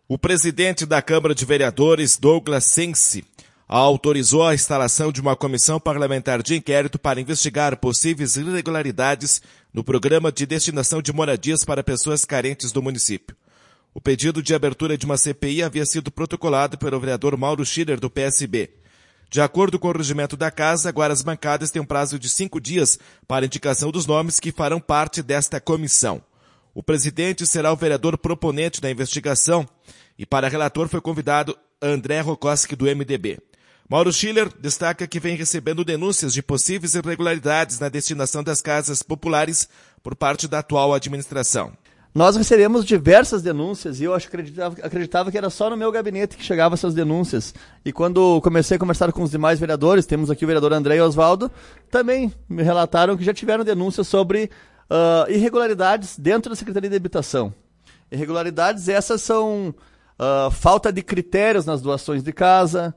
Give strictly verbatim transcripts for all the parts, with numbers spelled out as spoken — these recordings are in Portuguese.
O presidente da Câmara de Vereadores, Douglas Sensi, autorizou a instalação de uma comissão parlamentar de inquérito para investigar possíveis irregularidades no programa de destinação de moradias para pessoas carentes do município. O pedido de abertura de uma C P I havia sido protocolado pelo vereador Mauro Schiller, do P S B. De acordo com o regimento da Casa, agora as bancadas têm um prazo de cinco dias para indicação dos nomes que farão parte desta comissão. O presidente será o vereador proponente da investigação e para relator foi convidado André Rokoski, do M D B. Mauro Schiller destaca que vem recebendo denúncias de possíveis irregularidades na destinação das casas populares por parte da atual administração. Nós recebemos diversas denúncias e eu acreditava, acreditava que era só no meu gabinete que chegavam essas denúncias. E quando comecei a conversar com os demais vereadores, temos aqui o vereador André e Osvaldo, também me relataram que já tiveram denúncias sobre uh, irregularidades dentro da Secretaria de Habitação. Irregularidades essas são uh, falta de critérios nas doações de casa,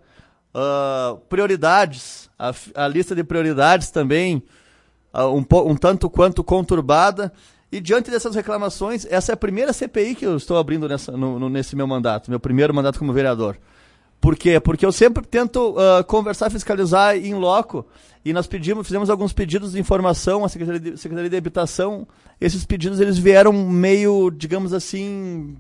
uh, prioridades, a, a lista de prioridades também uh, um, um tanto quanto conturbada. E diante dessas reclamações, essa é a primeira C P I que eu estou abrindo nessa, no, no, nesse meu mandato, meu primeiro mandato como vereador. Por quê? Porque eu sempre tento uh, conversar, fiscalizar em loco, e nós pedimos, fizemos alguns pedidos de informação à Secretaria de, Secretaria de Habitação. Esses pedidos eles vieram meio, digamos assim,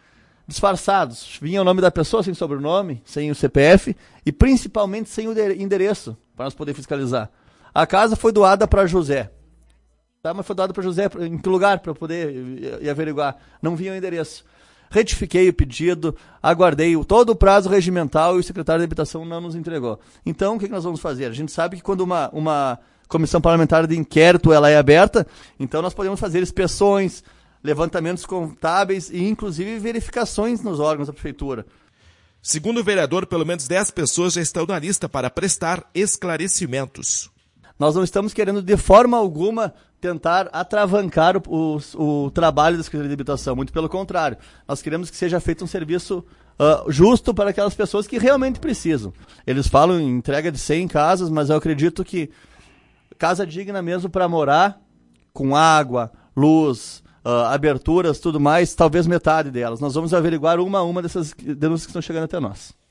disfarçados. Vinha o nome da pessoa sem sobrenome, sem o C P F, e principalmente sem o endereço, para nós poder fiscalizar. A casa foi doada para José. Tá, mas foi dado para José, em que lugar, para eu poder ir, ir averiguar. Não vinha o endereço. Retifiquei o pedido, aguardei todo o prazo regimental e o secretário de Habitação não nos entregou. Então, o que, que nós vamos fazer? A gente sabe que quando uma, uma comissão parlamentar de inquérito ela é aberta, então nós podemos fazer inspeções, levantamentos contábeis e, inclusive, verificações nos órgãos da prefeitura. Segundo o vereador, pelo menos dez pessoas já estão na lista para prestar esclarecimentos. Nós não estamos querendo, de forma alguma, tentar atravancar o, o, o trabalho da Secretaria de Habitação. Muito pelo contrário. Nós queremos que seja feito um serviço uh, justo para aquelas pessoas que realmente precisam. Eles falam em entrega de cem casas, mas eu acredito que casa digna mesmo para morar, com água, luz, uh, aberturas, tudo mais, talvez metade delas. Nós vamos averiguar uma a uma dessas denúncias que estão chegando até nós.